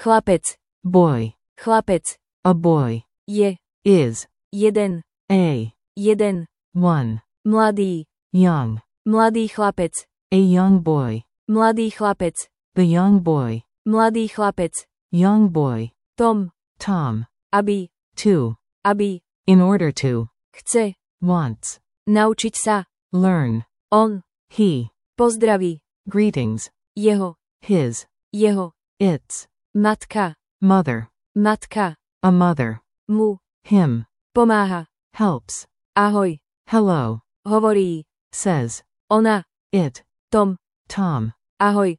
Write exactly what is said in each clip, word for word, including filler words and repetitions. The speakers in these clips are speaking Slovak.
Chlapec. Boy. Chlapec. A boy. Je. Is. Jeden. A. Jeden. One. Mladý. Young. Mladý chlapec. A young boy. Mladý chlapec. The young boy. Mladý chlapec. Young boy. Tom. Tom. Aby. To. Aby. In order to. Chce. Wants. Naučiť sa. Learn. On. He. Pozdraví. Greetings. Jeho. His. Jeho. Its. Matka. Mother. Matka. A mother. Mu. Him. Pomáha. Helps. Ahoj. Hello. Hovorí. Says. Ona. It. Tom. Tom. Ahoj.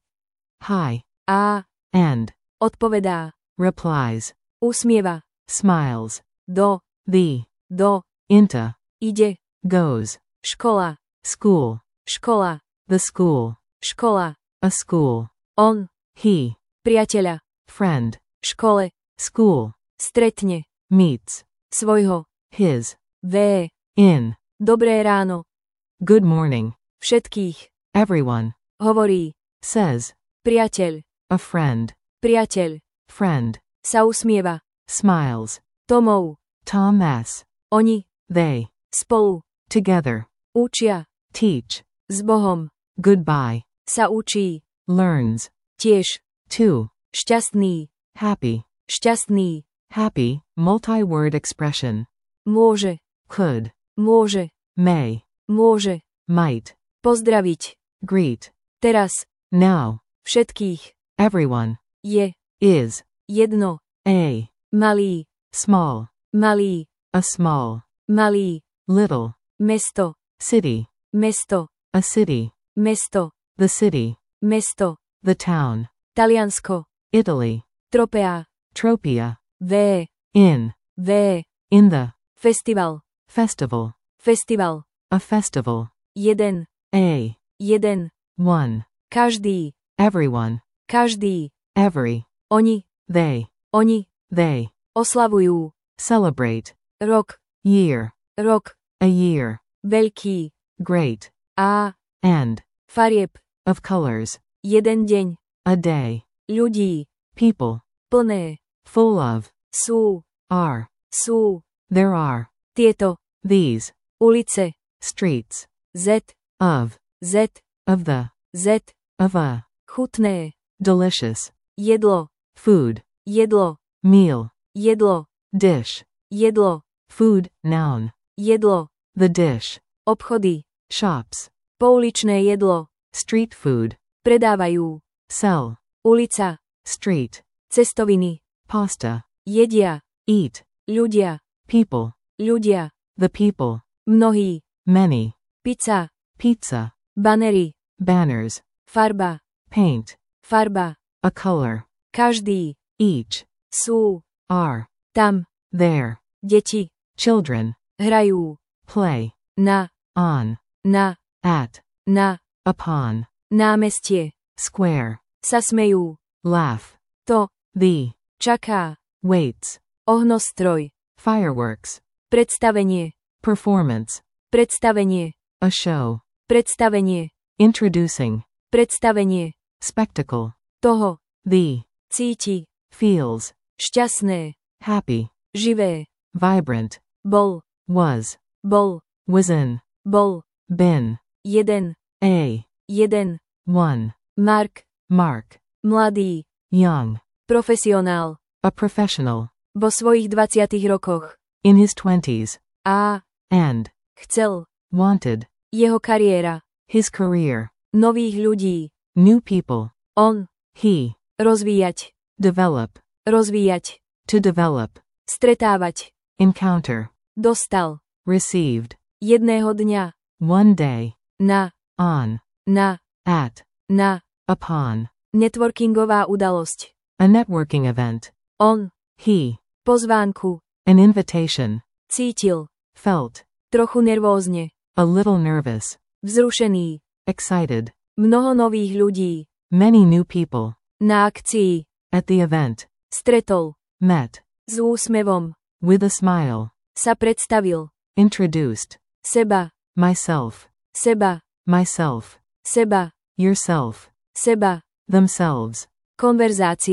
Hi. A. And. Odpovedá. Replies. Usmieva. Smiles. Do. The. Do. Into. Ide. Goes. Škola. School. Škola. The school. Škola. A school. On. He. Priateľa. Friend. Škole. School. Stretne. Meets. Svojho. His. V. In. Dobré ráno. Good morning. Všetkých. Everyone. Hovorí. Says. Priateľ. A friend. Priateľ. Friend. Sa usmieva. Smiles. Tomov. Tom S. Oni. They. Spolu. Together. Učia. Teach. S Bohom. Goodbye. Sa učí. Learns. Tiež. To. Šťastný. Happy. Šťastný. Happy. Multi-word expression. Môže. Could. Môže. May. Môže. Might. Pozdraviť. Greet. Teraz. Now. Všetkých. Everyone. Je. Is. Jedno. A. Malý. Small. Malý. A small. Malý. Little. Mesto. City. Mesto. A city. Mesto. The city. Mesto. The town. Taliansko. Italy. Tropea. Tropea. V. In. V. In the. Festival. Festival. Festival. A festival. Jeden. A. Jeden. One. Každý. Everyone. Každý. Every. Oni. They. Oni. They. Oslavujú. Celebrate. Rok. Year. Rok. A year. Veľký. Great. A. And. Farieb. Of colors. Jeden deň. A day. Ľudí. People. Plné. Full of. Sú. Are. Sú. There are. Tieto. These. Ulice. Streets. Z. Of. Z. Of the. Z. Of a. Chutné. Delicious. Jedlo. Food. Jedlo. Meal. Jedlo. Dish. Jedlo. Food. Noun. Jedlo. The dish. Obchody. Shops. Pouličné jedlo. Street food. Predávajú. Sell. Ulica. Street. Cestoviny. Pasta. Jedia. Eat. Ľudia. People. Ľudia. The people. Mnohí. Many. Pizza. Pizza. Banery. Banners. Farba. Paint. Farba. A color. Každý. Each. Sú. Are. Tam. There. Deti. Children. Hrajú. Play. Na. On. Na. At. Na. Upon. Námestie. Square. Sa smejú. Laugh. To. The. Čaká. Waits. Ohnostroj. Fireworks. Predstavenie. Performance. Predstavenie. A show. Predstavenie. Introducing. Predstavenie. Spectacle. Toho. The. Cíti. Feels. Šťastné. Happy. Živé. Vibrant. Bol. Was. Bol. Was in. Bol. Been. Jeden. A. Jeden. One. Mark. Mark. Mladý. Young. Profesionál. A professional. Vo svojich dvadsiatich rokoch. In his twenties. A. And. Chcel. Wanted. Jeho kariéra. His career. Nových ľudí. New people. On. He. Rozvíjať. Develop. Rozvíjať. To develop. Stretávať. Encounter. Dostal. Received. Jedného dňa. One day. Na. On. Na. At. Na. Upon. Networkingová udalosť. A networking event. On. He. Pozvánku. An invitation. Cítil. Felt. Trochu nervózne. A little nervous. Vzrušený. Excited. Mnoho nových ľudí. Many new people. Na akcii. At the event. Stretol. Met. S úsmevom. With a smile. Sa predstavil. Introduced. Seba. Myself. Seba. Myself. Seba. Yourself. Seba. Themselves. Konverzácia.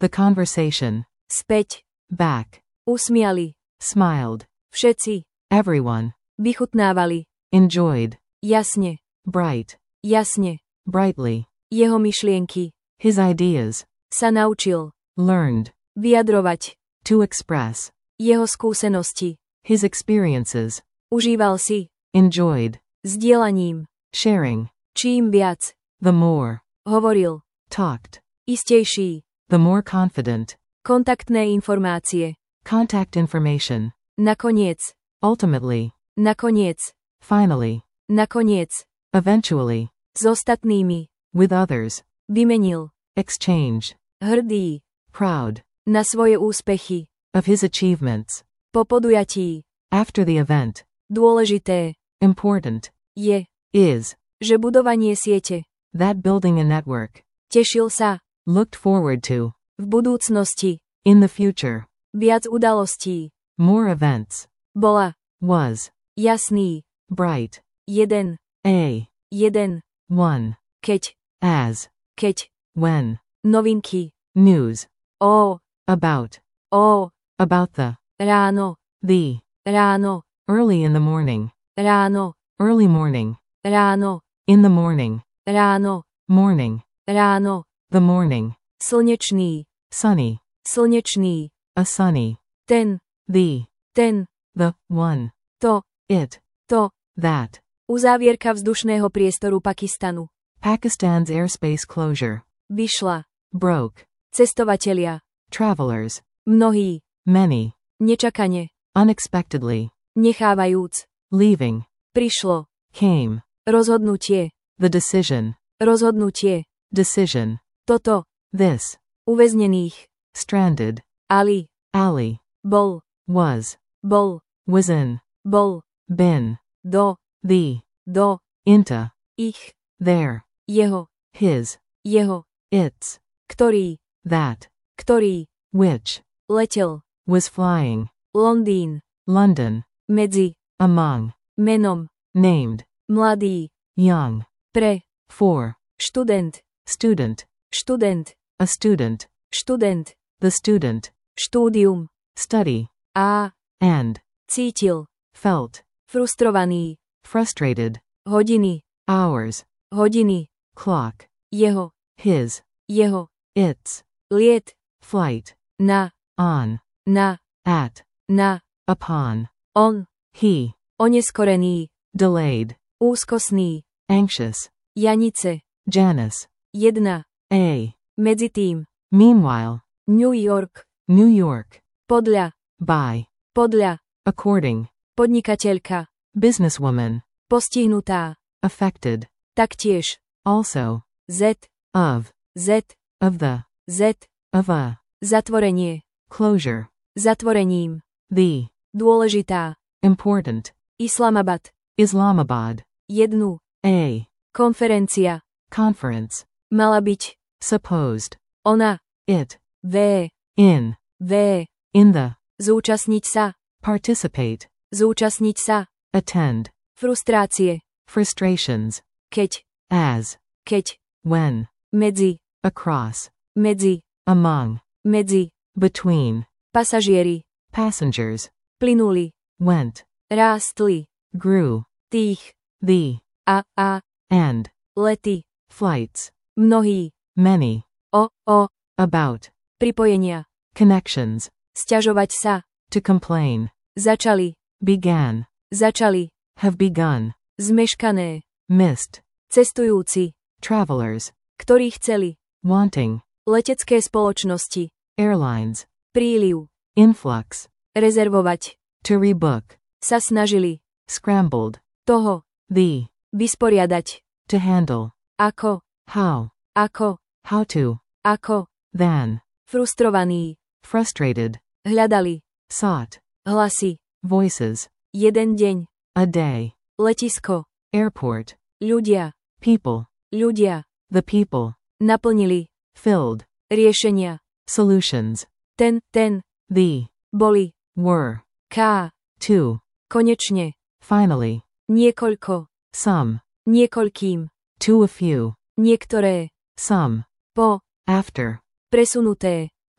The conversation. Späť. Back. Usmiali. Smiled. Všetci. Everyone. Vychutnávali. Enjoyed. Jasne. Bright. Jasne. Brightly. Jeho myšlienky. His ideas. Sa naučil. Learned. Vyjadrovať. To express. Jeho skúsenosti. His experiences. Užíval si. Enjoyed. Sdielaním. Sharing. Čím viac. The more. Hovoril. Talked. Istejší. The more confident. Kontaktné informácie. Contact information. Nakoniec. Ultimately. Nakoniec. Finally. Nakoniec. Eventually. S ostatnými. With others. Vymenil. Exchange. Hrdý. Proud. Na svoje úspechy. Of his achievements. Po podujatí. After the event. Dôležité. Important. Je. Is. Že budovanie siete. That building a network. Tešil sa. Looked forward to. V budúcnosti. In the future. Viac udalostí. More events. Bola. Was. Jasný. Bright. Jeden. A. Jeden. One. Keď. As. Keď. When. Novinky. News. Ó. About. Ó. About the. Ráno. The. Ráno. Early in the morning. Ráno. Early morning. Ráno. In the morning. Ráno. Morning. Ráno. The morning. Slnečný. Sunny. Slnečný. A sunny. Ten. The. Ten. The. One. To. It. To. That. Uzávierka vzdušného priestoru Pakistanu. Pakistan's airspace closure. Vyšla. Broke. Cestovatelia. Travelers. Mnohí. Many. Nečakane. Unexpectedly. Nechávajúc. Leaving. Prišlo. Came. Rozhodnutie. The decision. Rozhodnutie. Decision. Toto. This. Uväznených. Stranded. Ali. Ali. Bol. Was. Bol. Was in. Bol. Been. Do. The. Do. Into. Ich. There. Jeho. His. Jeho. Its. Ktorý. That. Ktorý. Which. Letel. Was flying. Londýn. London. Medzi. Among. Menom. Named. Mladý. Young. Pre. For. Študent. Student. Študent. A student. Študent. The student. Štúdium. Study. A. And. Cítil. Felt. Frustrovaný. Frustrated. Hodiny. Hours. Hodiny. Clock. Jeho. His. Jeho. Its. Liet. Flight. Na. On. Na. At. Na. Upon. On. He. Oneskorený. Delayed. Úzkostný. Anxious. Janice. Janice. Jedna. A. Medzitým. Meanwhile. New York. New York. Podľa. By. Podľa. According. Podnikateľka. Businesswoman. Postihnutá. Affected. Taktiež. Also. Z. Of. Z. Of the. Z. Of a. Zatvorenie. Closure. Zatvorením. The. Dôležitá. Important. Islamabad. Islamabad. Jednu. A. Konferencia. Conference. Mala byť. Supposed. Ona. It. V. In. V. In the. Zúčastniť sa. Participate. Zúčastniť sa. Attend. Frustrácie. Frustrations. Keď. As. Keď. When. Medzi. Across. Medzi. Among. Medzi. Between. Pasažieri. Passengers. Plynuli. Went. Rástli. Grew. Tých. The. A. A. And. Lety. Flights. Mnohí. Many. O. O. About. Pripojenia. Connections. Sťažovať sa. To complain. Začali. Began. Začali. Have begun. Zmeškané. Missed. Cestujúci. Travelers. Ktorí chceli. Wanting. Letecké spoločnosti. Airlines. Príliv. Influx. Rezervovať. To rebook. Sa snažili. Scrambled. Toho. The. Vysporiadať. To handle. Ako. How. Ako. How to. Ako. Than. Frustrovaní. Frustrated. Hľadali. Sought. Hlasy. Voices. Jeden deň. A day. Letisko. Airport. Ľudia. People. Ľudia. The people. Naplnili. Filled. Riešenia. Solutions. Ten, ten. The. Boli. Were. K. To. Konečne. Finally. Niekoľko. Some. Niekoľkým. To a few. Niektoré. Some. Po. After. Presunuté.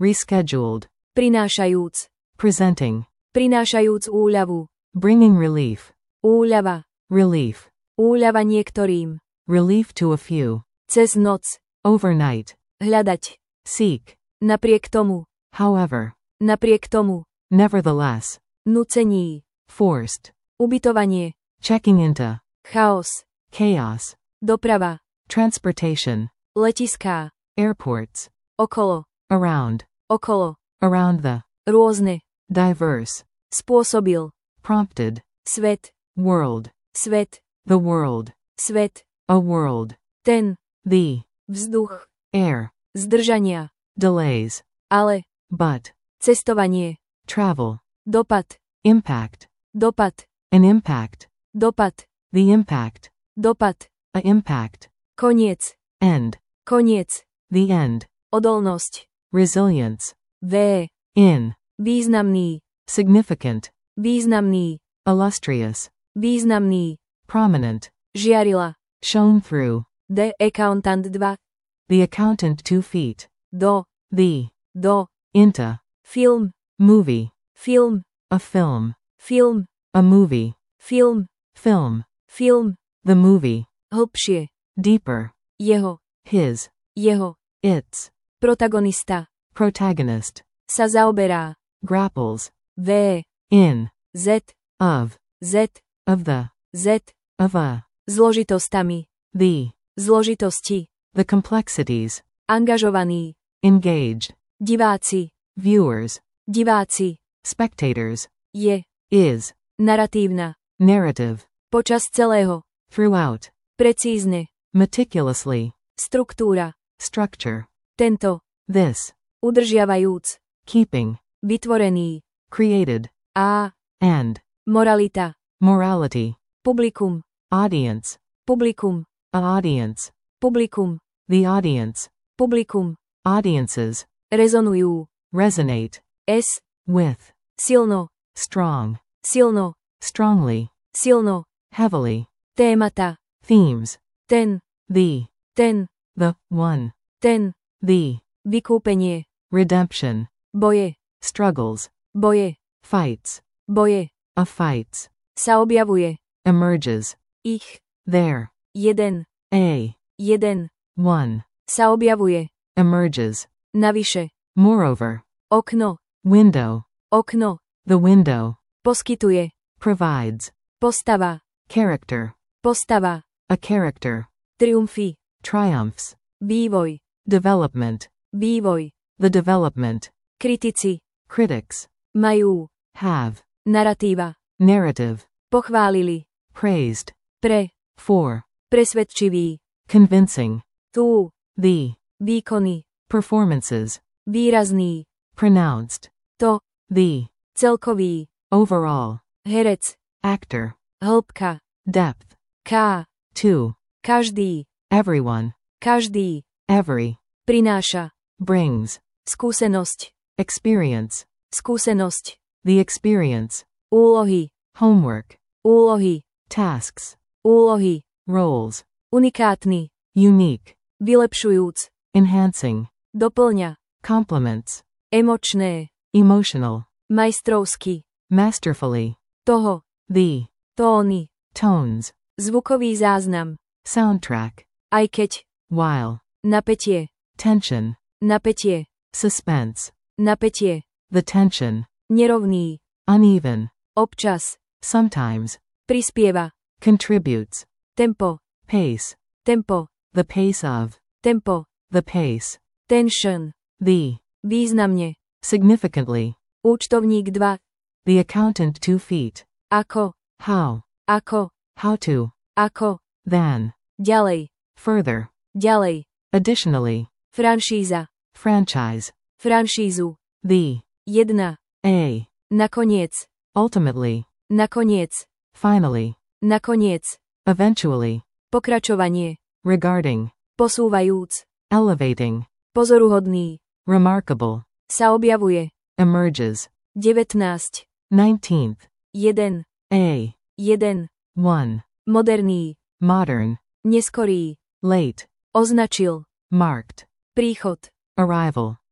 rescheduled, prinášajúc, presenting, prinášajúc úľavu, bringing relief, úľava, relief, úľava niektorým, relief to a few, cez noc, overnight, hľadať, seek, napriek tomu, however, napriek tomu, nevertheless, nucení, forced, ubytovanie, checking into, chaos, chaos, doprava, transportation, letiská, airports, okolo, around, okolo, around the, rôzne, diverse, spôsobil, prompted, svet, world, svet, the world, svet, a world, ten, the, vzduch, air, zdržania, delays, ale, but, cestovanie, travel, dopad, impact, dopad, an impact, dopad, the impact, dopad, a impact, koniec, end, koniec, the end, odolnosť, resilience, V, in, významný, significant, významný, illustrious, významný, prominent, žiarila, shone through, The Accountant dva, the accountant two feet, do, the, do, into, film, movie, film, a film, film, a movie, film, film, film, the movie, hlbšie, deeper, jeho, his, jeho, its, protagonista, protagonist, sa zaoberá, grapples, V, in, Z, of, Z, of the, Z, of a, zložitostami, the, zložitosti, the complexities, angažovaný, engaged, diváci, viewers, diváci, spectators, je, is, naratívna, narrative, počas celého, throughout, precízne, meticulously, struktúra, structure, tento, this, udržiavajúc, keeping, vytvorený, created, a, and, moralita, morality, publikum, audience, publikum, a audience, publikum, the audience, publikum, audiences, rezonujú, resonate, s, with, silno, strong, silno, strongly, silno, heavily, témata, themes, ten, the, ten, the, one, ten, the, vykúpenie, redemption, boje, struggles, boje, fights, boje, a fights, sa objavuje, emerges, ich, there, jeden, a, jeden, one, sa objavuje, emerges, navyše, moreover, okno, window, okno, the window, poskytuje, provides, postava, character, postava, a character, triumfy, triumphs, vývoj, development, vývoj, the development, kritici, critics, majú, have, naratíva, narrative, pochválili, praised, pre, for, presvedčivý, convincing, tú, the, výkony, performances, výrazný, pronounced, to, the, celkový, overall, herec, actor, hĺbka, depth, K, to, každý, everyone, každý, every, prináša, brings, skúsenosť, experience, skúsenosť, the experience, úlohy, homework, úlohy, tasks, úlohy, roles, unikátny, unique, vylepšujúc, enhancing, doplňa, compliments, emočné, emotional, majstrovsky, masterfully, toho, the, tóny, tones, zvukový záznam, soundtrack, aj keď, while, napätie, tension, napätie, suspense, napätie, the tension, nerovný, uneven, občas, sometimes, prispieva, contributes, tempo, pace, tempo, the pace of, tempo, the pace, tension, the, významne, significantly, účtovník dva, the accountant two feet, ako, how, ako, how to, ako, than, ďalej, further, ďalej, additionally, franšíza, franchise, franšízu, the, jedna, a, nakoniec, ultimately, nakoniec, finally, nakoniec, eventually, pokračovanie, regarding, posúvajúc, elevating, pozoruhodný, remarkable, sa objavuje, emerges, devätnásť, nineteenth, jeden, a, jeden, one, moderný, modern, neskorý, late, označil, marked, príchod, arrival,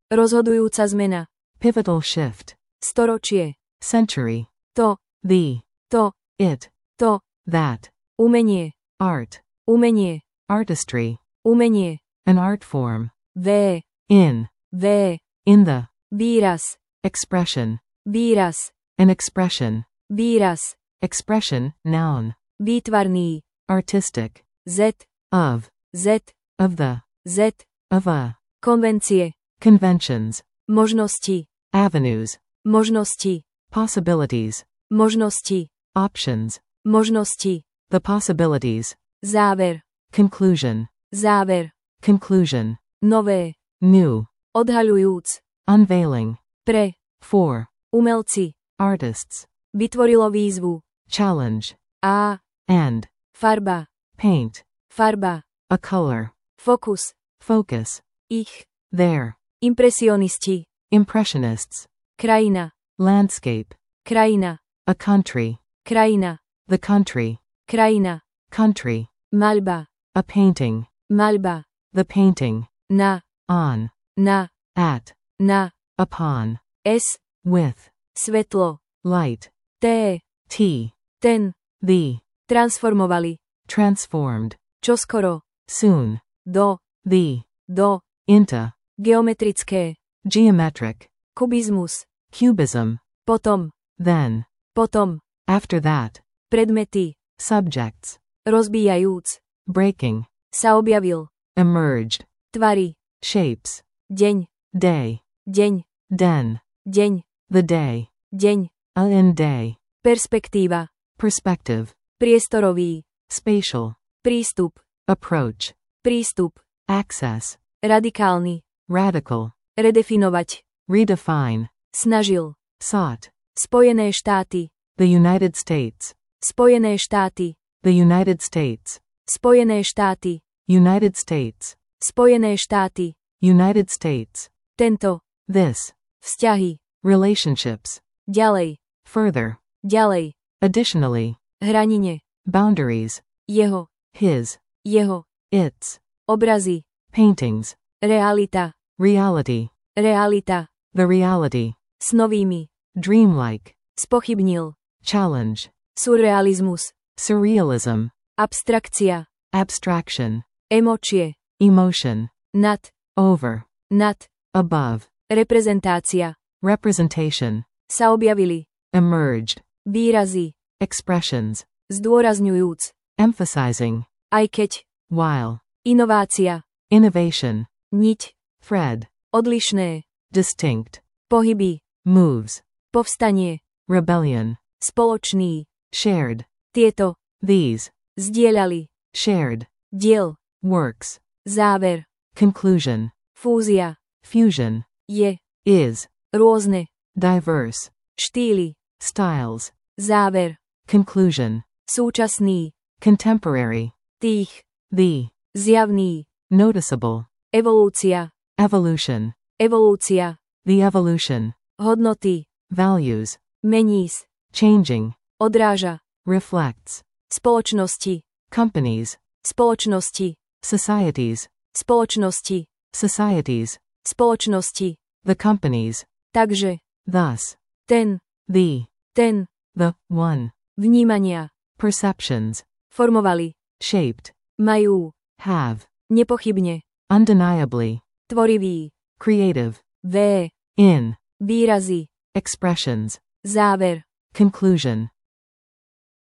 Rozhodujúca zmena. Pivotal shift. Storočie. Century. To. The. To. It. To. That. Umenie. Art. Umenie. Artistry. Umenie. An art form. V. In. V. In the. Výraz. Expression. Výraz. An expression. Výraz. Expression, noun. Výtvarný. Artistic. Z. Of. Z. Of the. Z. Of a. Konvencie. Conventions. Možnosti. Avenues. Možnosti. Possibilities. Možnosti. Options. Možnosti. The possibilities. Záver. Conclusion. Záver. Conclusion. Nové. New. Odhaľujúc. Unveiling. Pre. For. Umelci. Artists. Vytvorilo výzvu. Challenge. A. And. Farba. Paint. Farba. A color. Fokus. Focus. Ich. There. Impresionisti. Impressionists. Krajina. Landscape. Krajina. A country. Krajina. The country. Krajina. Country. Maľba. A painting. Maľba. The painting. Na. On. Na. At. Na. Upon. S. With. Svetlo. Light. T. T. Ten. The. Transformovali. Transformed. Čoskoro. Soon. Do. The. Do. Into. Geometrické. Geometric. Kubizmus. Cubism. Potom. Then. Potom. After that. Predmety. Subjects. Rozbíjajúc. Breaking. Sa objavil. Emerged. Tvary. Shapes. Deň. Day. Deň. Den. Deň. The day. Deň. A in day. Perspektíva. Perspective. Priestorový. Spatial. Prístup. Approach. Prístup. Access. Radikálny. Radical. Redefinovať. Redefine. Snažil. Sought. Spojené štáty. The United States. Spojené štáty. The United States. Spojené štáty. United States. Spojené štáty. United States. Tento. This. Vzťahy. Relationships. Ďalej. Further. Ďalej. Additionally. Hranine. Boundaries. Jeho. His. Jeho. Its. Obrazy. Paintings. Realita. Reality. Realita. The reality. S novými. Dreamlike. Spochybnil. Challenge. Surrealizmus. Surrealism. Abstrakcia. Abstraction. Emócie. Emotion. Nad. Over. Nad. Above. Reprezentácia. Representation. Sa objavili. Emerged. Výrazy. Expressions. Zdôrazňujúc. Emphasizing. Aj keď. While. Inovácia. Innovation. Niť. Thread. Odlišné. Distinct. Pohyby. Moves. Povstanie. Rebellion. Spoločný. Shared. Tieto. These. Zdieľali. Shared. Diel. Works. Záver. Conclusion. Fúzia. Fusion. Je. Is. Rôzne. Diverse. Štýly. Styles. Záver. Conclusion. Súčasný. Contemporary. Tých. The. Zjavný. Noticeable. Evolúcia. Evolution. Evolúcia. The evolution. Hodnoty. Values. Meníš. Changing. Odráža. Reflects. Spoločnosti. Companies. Spoločnosti. Societies. Spoločnosti. Societies. Spoločnosti. The companies. Takže. Thus. Ten. The. Ten. The. One. Vnímania. Perceptions. Formovali. Shaped. Majú. Have. Nepochybne. Undeniably. Tvorivý. Creative. V. In. Výrazy. Expressions. Záver. Conclusion.